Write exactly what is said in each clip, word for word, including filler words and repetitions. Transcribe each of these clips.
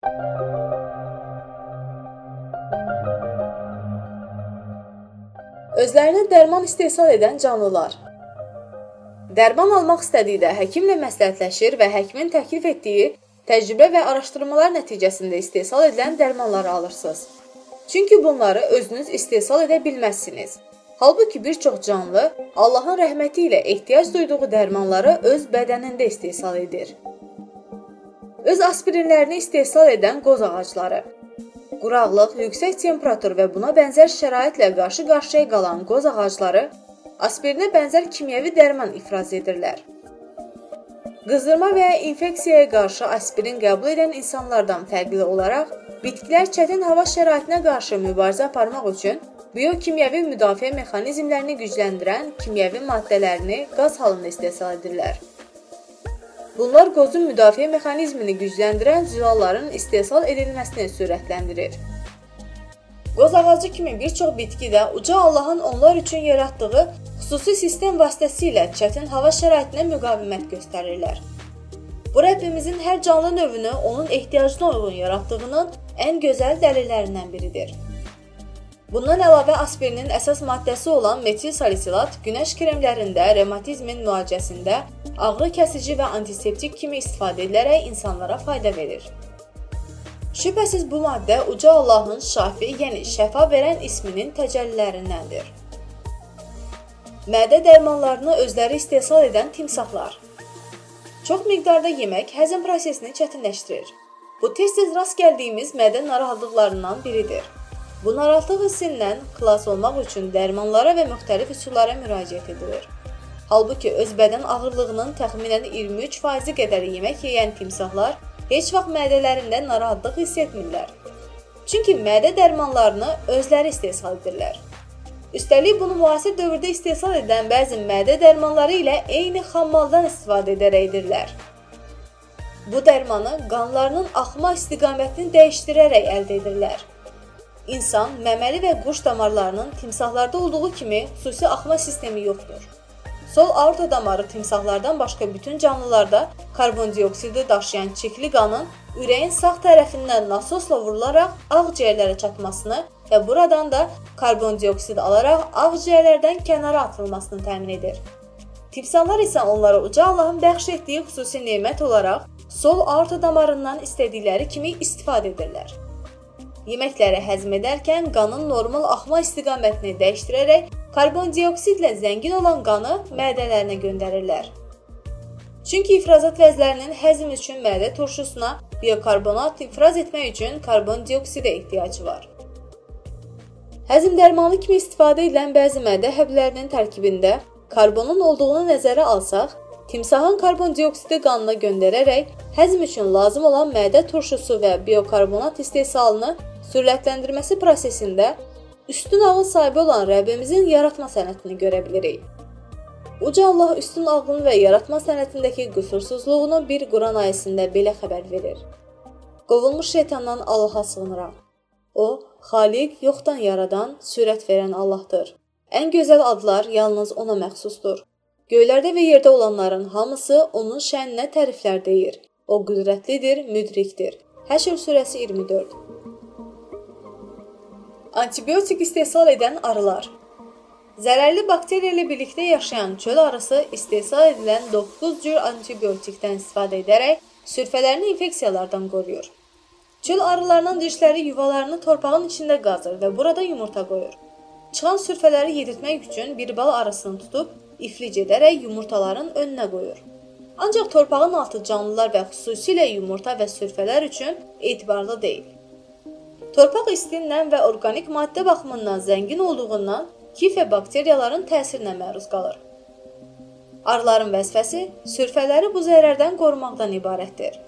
Özlərinə dərman istehsal edən canlılar. Dərman almaq istədikdə həkimlə məsləhətləşir və həkimin təklif etdiyi təcrübə və araşdırmalar nəticəsində istehsal edilən dərmanları alırsınız. Çünki bunları özünüz istehsal edə bilməzsiniz. Halbuki bir çox canlı Allahın rəhməti ilə ehtiyac duyduğu dərmanları öz bədənində istehsal edir. Öz aspirinlərini istehsal edən qoz ağacları. Quraqlıq, yüksək temperatur və buna bənzər şəraitlə qarşı-qarşıya qalan qoz ağacları aspirinə bənzər kimyəvi dərman ifraz edirlər. Qızdırma və ya infeksiyaya qarşı aspirin qəbul edən insanlardan fərqli olaraq, bitkilər çətin hava şəraitinə qarşı mübarizə aparmaq üçün biokimyəvi müdafiə mexanizmlərini gücləndirən kimyəvi maddələrini qaz halında istehsal edirlər. Bunlar qozun müdafiə mexanizmini gücləndirən zülalların istehsal edilməsini sürətləndirir. Qoz ağacı kimi bir çox bitki də uca Allahın onlar üçün yaratdığı xüsusi sistem vasitəsilə çətin hava şəraitinə müqavimət göstərirlər. Bu Rəbbimizin hər canlı növünü onun ehtiyacına uyğun yaratdığının ən gözəl dəlillərindən biridir. Bundan əlavə aspirinin əsas maddəsi olan metil salisilat günəş kremlərində, revmatizmin müalicəsində, ağrı kəsici və antiseptik kimi istifadə edilərək insanlara fayda verir. Şübhəsiz bu maddə uca Allahın şafi, yəni şəfa verən isminin təcəllilərindəndir. Mədə dərmanlarını özləri istehsal edən timsahlar. Çox miqdarda yemək həzm prosesini çətinləşdirir. Bu tez-tez rast gəldiyimiz mədə narahatlıqlarından biridir. Bu narahatlıq hissindən xilas olmaq üçün dərmanlara və müxtəlif üsullara müraciət edilir. Halbuki öz bədən ağırlığının təxminən iyirmi üç faizi qədər yemək yeyən timsahlar heç vaxt mədələrində narahatlıq hiss etmirlər. Çünki mədə dərmanlarını özləri istehsal edirlər. Üstəlik bunu müasir dövrdə istehsal edən bəzi mədə dərmanları ilə eyni xammaldan istifadə edərək edirlər. Bu dərmanı qanlarının axma istiqamətini dəyişdirərək əldə edirlər. İnsan, məməli və quş damarlarının timsahlarda olduğu kimi xüsusi axma sistemi yoxdur. Sol aorta damarı timsahlardan başqa bütün canlılarda karbondioksidi daşıyan çirkli qanın ürəyin sağ tərəfindən nasosla vurularaq ağciyərlərə çatmasını və buradan da karbondioksid alaraq ağciyərlərdən kənara atılmasını təmin edir. Timsahlar isə onlara uca Allahın bəxş etdiyi xüsusi nemət olaraq sol aorta damarından istədikləri kimi istifadə edirlər. Yeməkləri həzm edərkən qanın normal axma istiqamətini dəyişdirərək karbondioksidlə zəngin olan qanı mədələrinə göndərirlər. Çünki ifrazat vəzlərinin həzm üçün mədə turşusuna biokarbonat ifraz etmək üçün karbondioksidə ehtiyacı var. Həzm dərmanı kimi istifadə edilən bəzi mədə həblərinin tərkibində karbonun olduğunu nəzərə alsaq, timsahın karbondioksidi qanına göndərərək həzm üçün lazım olan mədə turşusu və biokarbonat istehsalını sürətləndirməsi prosesində üstün ağıl sahibi olan Rəbbimizin yaratma sənətini görə bilirik. Uca Allah üstün ağlın və yaratma sənətindəki qüsursuzluğunu bir Quran ayəsində belə xəbər verir. Qovulmuş şeytandan Allaha sığınıraq. O, xaliq, yoxdan yaradan, sürət verən Allahdır. Ən gözəl adlar yalnız ona məxsusdur. Göylərdə və yerdə olanların hamısı onun şəninə təriflər deyir. O qüdrətlidir, müdrikdir. Həşr surəsi iyirmi dörd. Antibiotik istehsal edən arılar. Zərərli bakteriya ilə birlikdə yaşayan çöl arısı istehsal edilən doqquz cür antibiotikdən istifadə edərək sürfələrini infeksiyalardan qoruyur. Çöl arılarının dişləri yuvalarını torpağın içində qazır və burada yumurta qoyur. Çıxan sürfələri yedirtmək üçün bir bal arısını tutub iflic edərək yumurtaların önünə qoyur. Ancaq torpağın altı canlılar və xüsusilə yumurta və sürfələr üçün etibarlı deyil. Torpaq istindən və orqanik maddə baxımından zəngin olduğundan kif və bakteriyaların təsirinə məruz qalır. Arıların vəzifəsi sürfələri bu zərərdən qorumaqdan ibarətdir.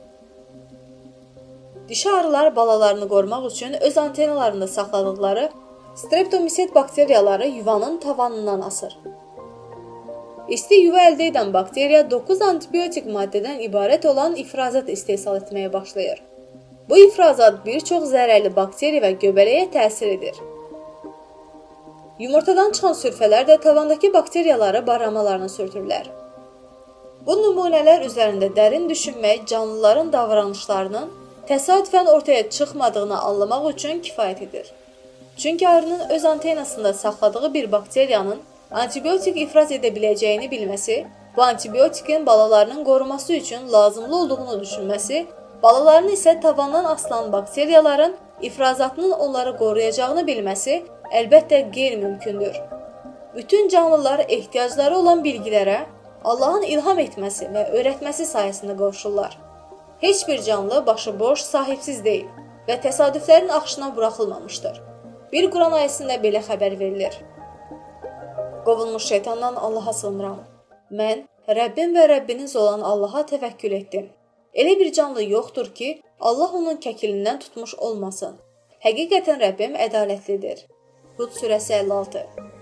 Dişi arılar balalarını qorumaq üçün öz antenalarında saxladıqları streptomiset bakteriyaları yuvanın tavanından asır. İsti yuva əldə edən bakteriya doqquz antibiotik maddədən ibarət olan ifrazat istehsal etməyə başlayır. Bu ifrazat bir çox zərərli bakteriya və göbələyə təsir edir. Yumurtadan çıxan sürfələr də tavandakı bakteriyaları baramalarına sürtürlər. Bu nümunələr üzərində dərin düşünmək canlıların davranışlarının təsadüfən ortaya çıxmadığını anlamaq üçün kifayət edir. Çünki arının öz antenasında saxladığı bir bakteriyanın antibiotik ifraz edə biləcəyini bilməsi, bu antibiotikin balalarının qoruması üçün lazımlı olduğunu düşünməsi, balalarının isə tavandan asılan bakteriyaların ifrazatının onları qoruyacağını bilməsi əlbəttə qeyri-mümkündür. Bütün canlılar ehtiyacları olan bilgilərə Allahın ilham etməsi və öyrətməsi sayəsində qovuşurlar. Heç bir canlı başıboş, sahibsiz deyil və təsadüflərin axışına buraxılmamışdır. Bir Quran ayəsində belə xəbər verilir. Qovulmuş şeytandan Allaha sığınıram. Mən Rəbbim və Rəbbiniz olan Allaha təvəkkül etdim. Elə bir canlı yoxdur ki, Allah onun kəkilindən tutmuş olmasın. Həqiqətən Rəbbim ədalətlidir. Hud surəsi əlli altı.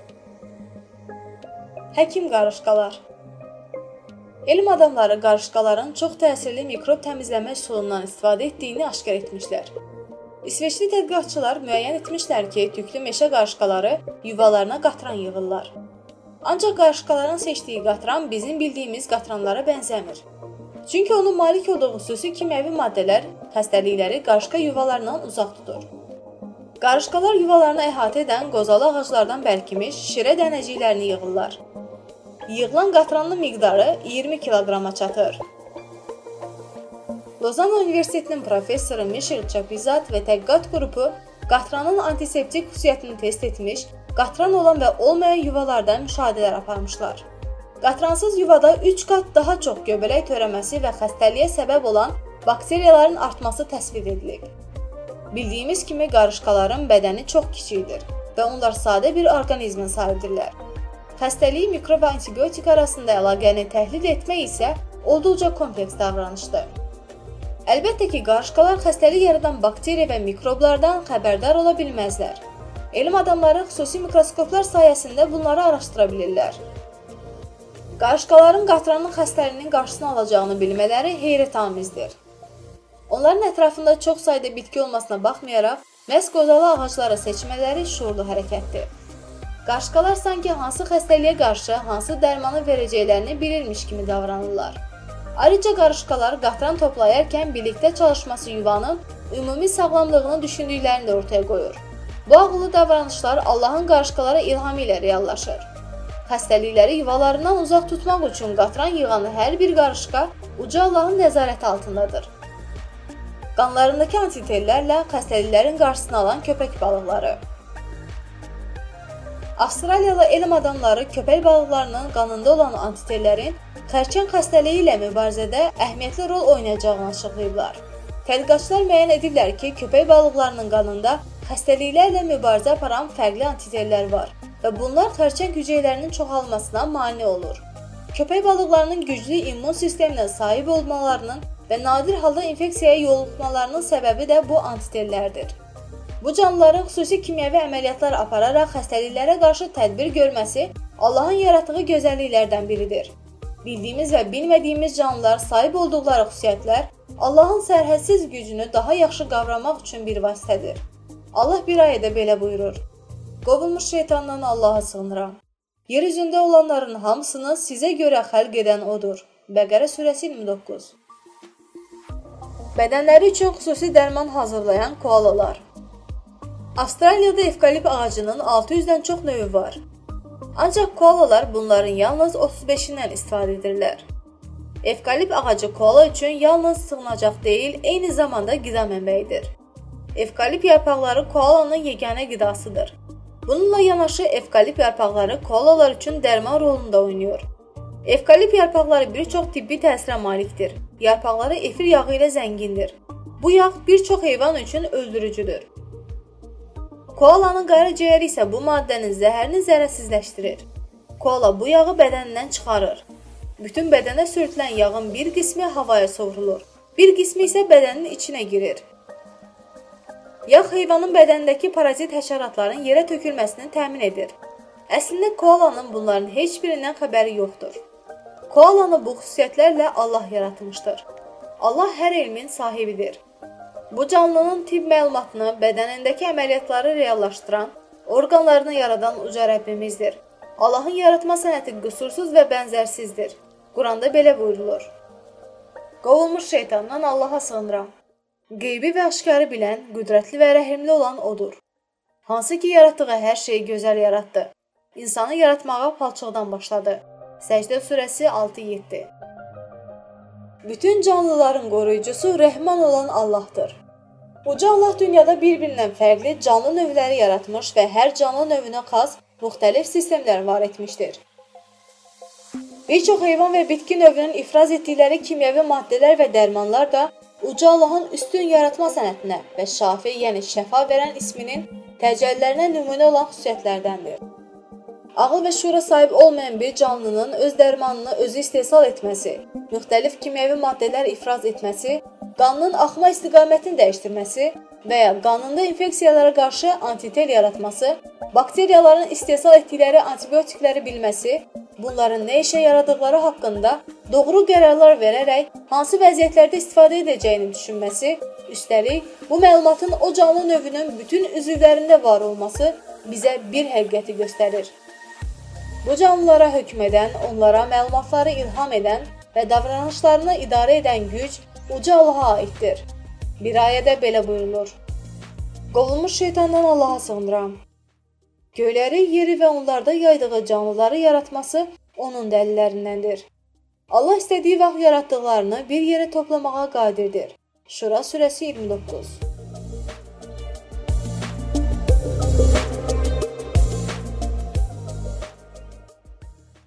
Həkim qarışqalar. Elm adamları qarışqaların çox təsirli mikrob təmizləmə üsulundan istifadə etdiyini aşkar etmişlər. İsveçli tədqiqatçılar müəyyən etmişlər ki, tüklü meşə qarışqaları yuvalarına qatran yığırlar. Ancaq qarışqaların seçdiyi qatran bizim bildiyimiz qatranlara bənzəmir. Çünki onun malik olduğu xüsusi kimyəvi maddələr xəstəlikləri qarışqa yuvalarından uzaq tutur. Qarışqalar yuvalarını əhatə edən qozalı ağaclardan bərkimiş şirə dənəciklərini yığırlar. Yığılan qatranın miqdarı iyirmi kiloqrama çatır. Lozan Universitetinin professoru Michel Chapizat və tədqiqat qrupu qatranın antiseptik xüsusiyyətini test etmiş, qatran olan və olmayan yuvalardan müşahidələr aparmışlar. Qatransız yuvada üç qat daha çox göbələk törəməsi və xəstəliyə səbəb olan bakteriyaların artması təsvir edilib. Bildiyimiz kimi qarışqaların bədəni çox kiçikdir və onlar sadə bir orqanizmin sahibdirlər. Xəstəliyi mikrob və antibiotik arasında əlaqəni təhlil etmək isə olduqca kompleks davranışdır. Əlbəttə ki, qarışqalar xəstəlik yaradan bakteriya və mikroblardan xəbərdar ola bilməzlər. Elm adamları xüsusi mikroskoplar sayəsində bunları araşdıra bilirlər. Qarışqaların qatranın xəstəliyinin qarşısını alacağını bilmələri heyrətamizdir. Onların ətrafında çox sayda bitki olmasına baxmayaraq, məhz qozalı ağacları seçmələri şuurlu hərəkətdir. Qarışqalar sanki hansı xəstəliyə qarşı hansı dərmanı verəcəklərini bilirmiş kimi davranırlar. Ayrıca qarışqalar qatran toplayarkən birlikdə çalışması yuvanın ümumi sağlamlığını düşündüklərini də ortaya qoyur. Bu ağıllı davranışlar Allahın qarışqalara ilhamı ilə reallaşır. Xəstəlikləri yuvalarından uzaq tutmaq üçün qatran yığan hər bir qarışqa uca Allahın nəzarəti altındadır. Qanlarındakı antitellərlə xəstəliklərin qarşısını alan köpək balıqları. Avstraliyalı elm adamları köpək balıqlarının qanında olan antitellərin xərçəng xəstəliyi ilə mübarizədə əhəmiyyətli rol oynayacağını açıqlayıblar. Tədqiqatçılar müəyyən ediblər ki, köpək balıqlarının qanında xəstəliklərlə mübarizə aparan fərqli antitellər var və bunlar xərçəng hüceyrələrinin çoxalmasına mane olur. Köpək balıqlarının güclü immun sisteminə sahib olmalarının və nadir halda infeksiyaya yoluxmalarının səbəbi də bu antitellərdir. Bu canlıların xüsusi kimyəvi əməliyyatlar apararaq xəstəliklərə qarşı tədbir görməsi Allahın yaratdığı gözəlliklərdən biridir. Bildiyimiz və bilmədiyimiz canlılar sahib olduqları xüsusiyyətlər Allahın sərhədsiz gücünü daha yaxşı qavramaq üçün bir vasitədir. Allah bir ayədə belə buyurur: Qovulmuş şeytandan Allaha sığınıram. Yer üzündə olanların hamısını sizə görə xəlq edən odur. Bəqərə surəsi iyirmi doqquz. Bədənləri üçün xüsusi dərman hazırlayan koalalar. Avstraliyada evkalip ağacının altı yüzdən çox növü var. Ancaq koalalar bunların yalnız otuz beşindən istifadə edirlər. Evkalip ağacı koala üçün yalnız sığınacaq deyil, eyni zamanda qida mənbəyidir. Evkalip yarpaqları koalanın yeganə qidasıdır. Bununla yanaşı evkalip yarpaqları koalalar üçün dərman rolunda oynayır. Evkalip yarpaqları bir çox tibbi təsirə malikdir. Yarpaqları efir yağı ilə zəngindir. Bu yağ bir çox heyvan üçün öldürücüdür. Koalanın qaraciyəri isə bu maddənin zəhərini zərərsizləşdirir. Koala bu yağı bədənindən çıxarır. Bütün bədənə sürtülən yağın bir qismi havaya sovrulur, bir qismi isə bədənin içinə girir. Yağ heyvanın bədənindəki parazit həşəratların yerə tökülməsini təmin edir. Əslində koalanın bunların heç birindən xəbəri yoxdur. Koalanı bu xüsusiyyətlərlə Allah yaratmışdır. Allah hər elmin sahibidir. Bu canlının tibb məlumatını, bədənindəki əməliyyatları reallaşdıran, orqanlarını yaradan uca Rəbbimizdir. Allahın yaratma sənəti qüsursuz və bənzərsizdir. Quranda belə buyurulur: Qovulmuş şeytandan Allaha sığınıram. Qeybi və aşkarı bilən, qüdrətli və rəhimli olan odur. Hansı ki, yaratdığı hər şeyi gözəl yaratdı. İnsanı yaratmağa palçıqdan başladı. Səcdə surəsi altı yeddi. Bütün canlıların qoruyucusu Rəhman olan Allahdır. Uca Allah dünyada bir-birindən fərqli canlı növləri yaratmış və hər canlı növünə xas müxtəlif sistemlər var etmişdir. Bir çox heyvan və bitki növünün ifraz etdikləri kimyəvi maddələr və dərmanlar da Uca Allahın üstün yaratma sənətinə və şafi, yəni şəfa verən isminin təcəllilərinə nümunə olan xüsusiyyətlərdəndir. Ağıl və şüura sahib olmayan bir canlının öz dərmanını özü istehsal etməsi, müxtəlif kimyəvi maddələr ifraz etməsi, qanının axma istiqamətini dəyişdirməsi və ya qanında infeksiyalara qarşı antitel yaratması, bakteriyaların istehsal etdikləri antibiotikləri bilməsi, bunların nə işə yaradıqları haqqında doğru qərarlar verərək hansı vəziyyətlərdə istifadə edəcəyini düşünməsi, üstəlik bu məlumatın o canlı növünün bütün üzvlərində var olması bizə bir həqiqəti göstərir. Bu canlılara hökm edən, onlara məlumatları ilham edən və davranışlarını idarə edən güc Uca Allaha aiddir. Bir ayədə belə buyurulur: Qovulmuş şeytandan Allaha sığınıram. Göyləri, yeri və onlarda yaydığı canlıları yaratması onun dəlillərindəndir. Allah istədiyi vaxt yaratdıqlarını bir yerə toplamağa qadirdir. Şura surəsi iyirmi doqquz.